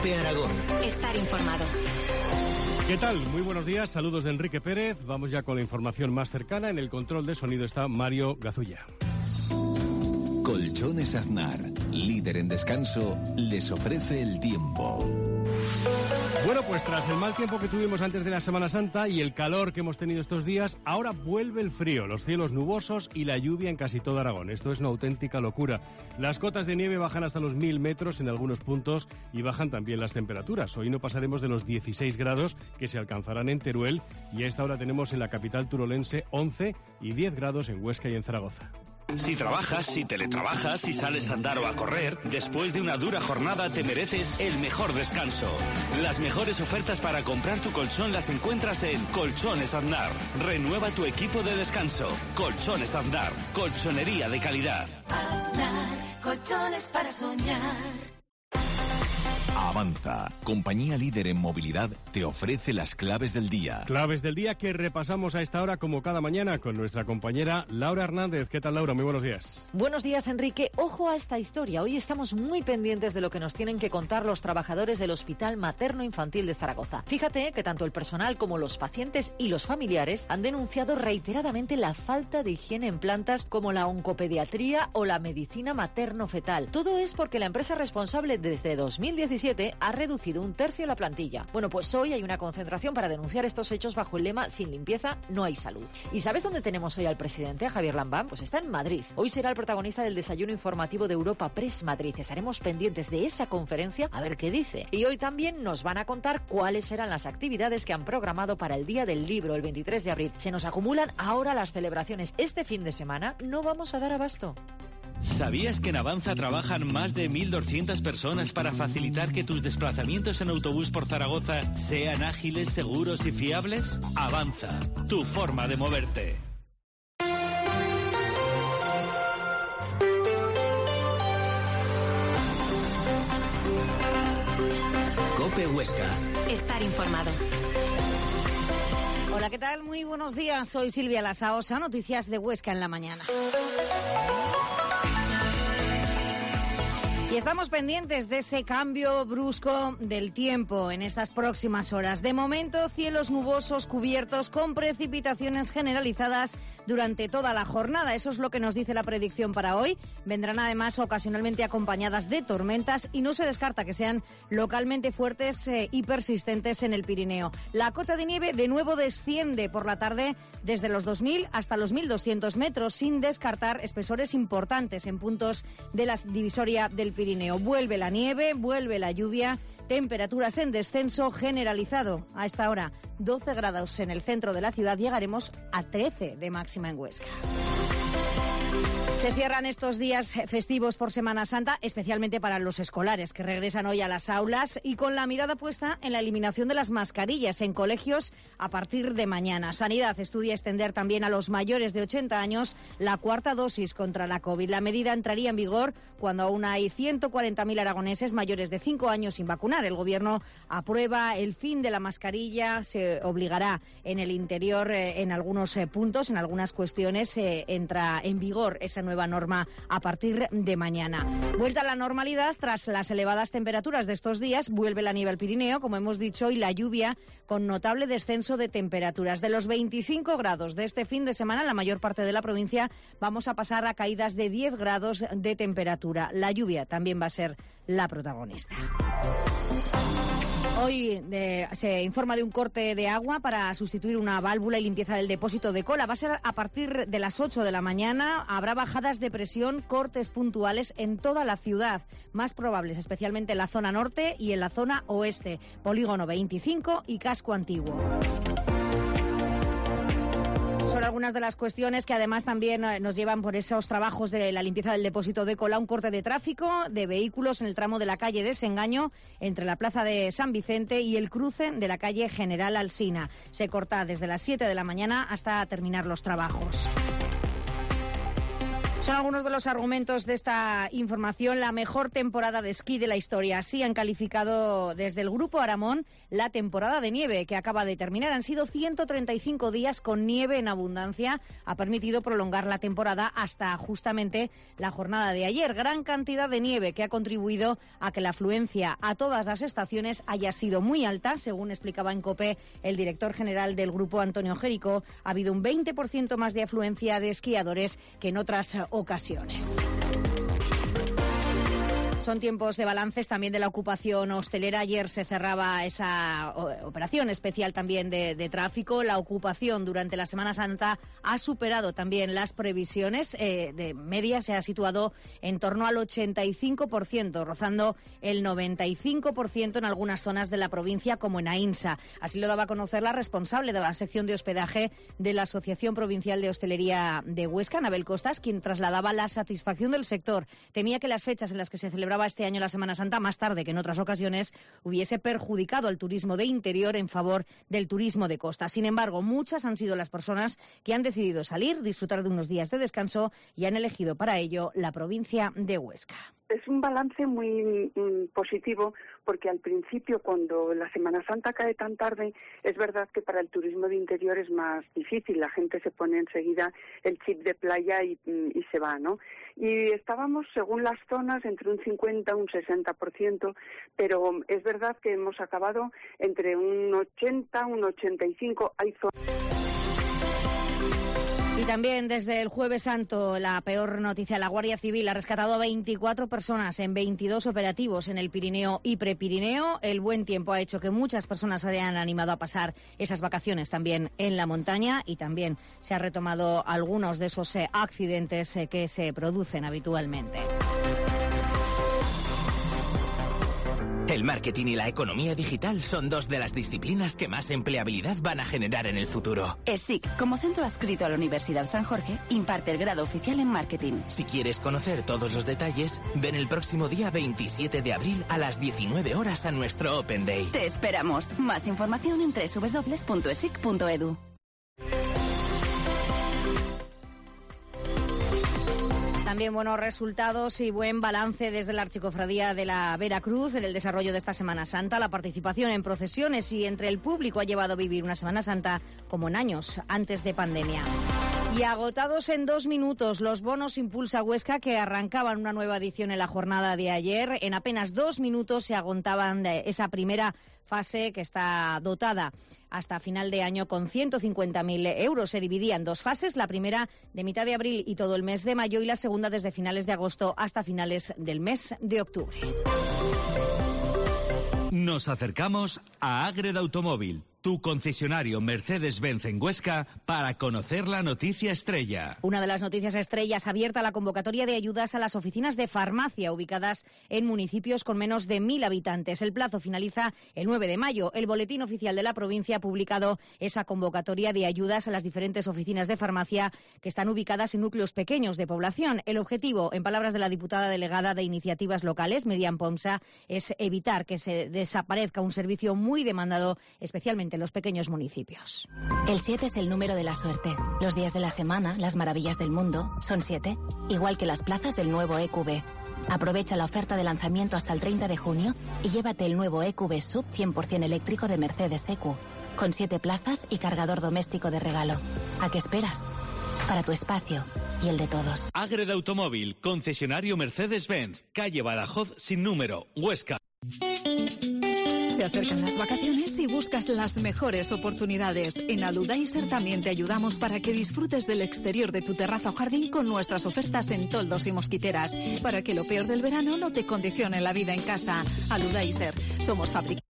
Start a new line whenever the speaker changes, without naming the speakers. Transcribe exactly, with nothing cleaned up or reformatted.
COPE Aragón.
Estar informado.
¿Qué tal? Muy buenos días, saludos de Enrique Pérez. Vamos ya con la información más cercana. En el control de sonido está Mario Gazulla.
Colchones Aznar, líder en descanso, les ofrece el tiempo.
Bueno, pues tras el mal tiempo que tuvimos antes de la Semana Santa y el calor que hemos tenido estos días, ahora vuelve el frío, los cielos nubosos y la lluvia en casi todo Aragón. Esto es una auténtica locura. Las cotas de nieve bajan hasta los mil metros en algunos puntos y bajan también las temperaturas. Hoy no pasaremos de los dieciséis grados que se alcanzarán en Teruel y a esta hora tenemos en la capital turolense once y diez grados en Huesca y en Zaragoza.
Si trabajas, si teletrabajas, si sales a andar o a correr, después de una dura jornada te mereces el mejor descanso. Las mejores ofertas para comprar tu colchón las encuentras en Colchones Aznar. Renueva tu equipo de descanso. Colchones Aznar, colchonería de calidad.
Aznar, colchones para soñar.
Avanza, compañía líder en movilidad, te ofrece las claves del día.
Claves del día que repasamos a esta hora como cada mañana con nuestra compañera Laura Hernández. ¿Qué tal, Laura? Muy buenos días.
Buenos días, Enrique. Ojo a esta historia. Hoy estamos muy pendientes de lo que nos tienen que contar los trabajadores del Hospital Materno Infantil de Zaragoza. Fíjate que tanto el personal como los pacientes y los familiares han denunciado reiteradamente la falta de higiene en plantas como la oncopediatría o la medicina materno-fetal. Todo es porque la empresa responsable desde dos mil diecisiete ha reducido un tercio la plantilla. Bueno, pues hoy hay una concentración para denunciar estos hechos bajo el lema sin limpieza no hay salud. ¿Y sabes dónde tenemos hoy al presidente, a Javier Lambán? Pues está en Madrid. Hoy será el protagonista del desayuno informativo de Europa Press Madrid. Estaremos pendientes de esa conferencia a ver qué dice. Y hoy también nos van a contar cuáles serán las actividades que han programado para el Día del Libro, el veintitrés de abril. Se nos acumulan ahora las celebraciones. Este fin de semana no vamos a dar abasto.
¿Sabías que en Avanza trabajan más de mil doscientas personas para facilitar que tus desplazamientos en autobús por Zaragoza sean ágiles, seguros y fiables? Avanza, tu forma de moverte.
COPE Huesca.
Estar informado.
Hola, ¿qué tal? Muy buenos días. Soy Silvia Lasaosa, noticias de Huesca en la mañana. Y estamos pendientes de ese cambio brusco del tiempo en estas próximas horas. De momento, cielos nubosos cubiertos con precipitaciones generalizadas durante toda la jornada. Eso es lo que nos dice la predicción para hoy. Vendrán además ocasionalmente acompañadas de tormentas y no se descarta que sean localmente fuertes eh, y persistentes en el Pirineo. La cota de nieve de nuevo desciende por la tarde desde los dos mil hasta los mil doscientos metros, sin descartar espesores importantes en puntos de la divisoria del Pirineo. Vuelve la nieve, vuelve la lluvia, temperaturas en descenso generalizado. A esta hora, doce grados en el centro de la ciudad, llegaremos a trece de máxima en Huesca. Se cierran estos días festivos por Semana Santa, especialmente para los escolares que regresan hoy a las aulas y con la mirada puesta en la eliminación de las mascarillas en colegios a partir de mañana. Sanidad estudia extender también a los mayores de ochenta años la cuarta dosis contra la COVID. La medida entraría en vigor cuando aún hay ciento cuarenta mil aragoneses mayores de cinco años sin vacunar. El Gobierno aprueba el fin de la mascarilla, se obligará en el interior eh, en algunos eh, puntos, en algunas cuestiones, eh, entra en vigor esa nueva norma a partir de mañana. Vuelta a la normalidad tras las elevadas temperaturas de estos días, vuelve la nieve al Pirineo, como hemos dicho, y la lluvia con notable descenso de temperaturas. De los veinticinco grados de este fin de semana, en la mayor parte de la provincia vamos a pasar a caídas de diez grados de temperatura. La lluvia también va a ser la protagonista. Hoy eh, se informa de un corte de agua para sustituir una válvula y limpieza del depósito de cola. Va a ser a partir de las ocho de la mañana. Habrá bajadas de presión, cortes puntuales en toda la ciudad, más probables especialmente en la zona norte y en la zona oeste. Polígono veinticinco y Casco Antiguo. Son algunas de las cuestiones que además también nos llevan por esos trabajos de la limpieza del depósito de cola. Un corte de tráfico de vehículos en el tramo de la calle Desengaño entre la plaza de San Vicente y el cruce de la calle General Alsina. Se corta desde las siete de la mañana hasta terminar los trabajos. Son algunos de los argumentos de esta información. La mejor temporada de esquí de la historia. Así han calificado desde el Grupo Aramón la temporada de nieve que acaba de terminar. Han sido ciento treinta y cinco días con nieve en abundancia. Ha permitido prolongar la temporada hasta justamente la jornada de ayer. Gran cantidad de nieve que ha contribuido a que la afluencia a todas las estaciones haya sido muy alta. Según explicaba en COPE el director general del grupo, Antonio Jerico, ha habido un veinte por ciento más de afluencia de esquiadores que en otras ocasiones. Son tiempos de balances también de la ocupación hostelera. Ayer se cerraba esa operación especial también de, de tráfico. La ocupación durante la Semana Santa ha superado también las previsiones. Eh, de media se ha situado en torno al ochenta y cinco por ciento, rozando el noventa y cinco por ciento en algunas zonas de la provincia, como en Aínsa. Así lo daba a conocer la responsable de la sección de hospedaje de la Asociación Provincial de Hostelería de Huesca, Anabel Costas, quien trasladaba la satisfacción del sector. Temía que las fechas en las que se celebraba este año la Semana Santa, más tarde que en otras ocasiones, hubiese perjudicado al turismo de interior en favor del turismo de costa. Sin embargo, muchas han sido las personas que han decidido salir, disfrutar de unos días de descanso y han elegido para ello la provincia de Huesca.
Es un balance muy mm, positivo, porque al principio, cuando la Semana Santa cae tan tarde, es verdad que para el turismo de interior es más difícil. La gente se pone enseguida el chip de playa y, y se va, ¿no? Y estábamos, según las zonas, entre un cincuenta y un sesenta por ciento, pero es verdad que hemos acabado entre un ochenta, un ochenta y cinco por ciento. Hay zonas...
Y también desde el Jueves Santo, la peor noticia, la Guardia Civil ha rescatado a veinticuatro personas en veintidós operativos en el Pirineo y Prepirineo. El buen tiempo ha hecho que muchas personas se hayan animado a pasar esas vacaciones también en la montaña, y también se han retomado algunos de esos eh, accidentes eh, que se producen habitualmente.
El marketing y la economía digital son dos de las disciplinas que más empleabilidad van a generar en el futuro.
ESIC, como centro adscrito a la Universidad San Jorge, imparte el grado oficial en marketing.
Si quieres conocer todos los detalles, ven el próximo día veintisiete de abril a las diecinueve horas a nuestro Open Day.
Te esperamos. Más información en doble u doble u doble u punto esic punto edu.
También buenos resultados y buen balance desde la Archicofradía de la Veracruz en el desarrollo de esta Semana Santa. La participación en procesiones y entre el público ha llevado a vivir una Semana Santa como en años antes de pandemia. Y agotados en dos minutos los bonos Impulsa Huesca, que arrancaban una nueva edición en la jornada de ayer. En apenas dos minutos se agotaban esa primera fase, que está dotada hasta final de año con ciento cincuenta mil euros. Se dividía en dos fases, la primera de mitad de abril y todo el mes de mayo, y la segunda desde finales de agosto hasta finales del mes de octubre.
Nos acercamos a Ágreda Automóvil, tu concesionario Mercedes-Benz en Huesca, para conocer la noticia estrella.
Una de las noticias estrellas: abierta la convocatoria de ayudas a las oficinas de farmacia ubicadas en municipios con menos de mil habitantes. El plazo finaliza el nueve de mayo. El Boletín Oficial de la Provincia ha publicado esa convocatoria de ayudas a las diferentes oficinas de farmacia que están ubicadas en núcleos pequeños de población. El objetivo, en palabras de la diputada delegada de Iniciativas Locales, Miriam Pomsa, es evitar que se desaparezca un servicio muy demandado, especialmente en los pequeños municipios.
El siete es el número de la suerte. Los días de la semana, las maravillas del mundo, son siete, igual que las plazas del nuevo E Q B. Aprovecha la oferta de lanzamiento hasta el treinta de junio y llévate el nuevo E Q B Sub cien por ciento eléctrico de Mercedes E Q, con siete plazas y cargador doméstico de regalo. ¿A qué esperas? Para tu espacio y el de todos.
Ágreda Automóvil, concesionario Mercedes-Benz, calle Badajoz sin número, Huesca.
Se acercan las vacaciones y buscas las mejores oportunidades. En Aludaiser también te ayudamos para que disfrutes del exterior de tu terraza o jardín con nuestras ofertas en toldos y mosquiteras, para que lo peor del verano no te condicione la vida en casa. Aludaiser, somos fabricantes.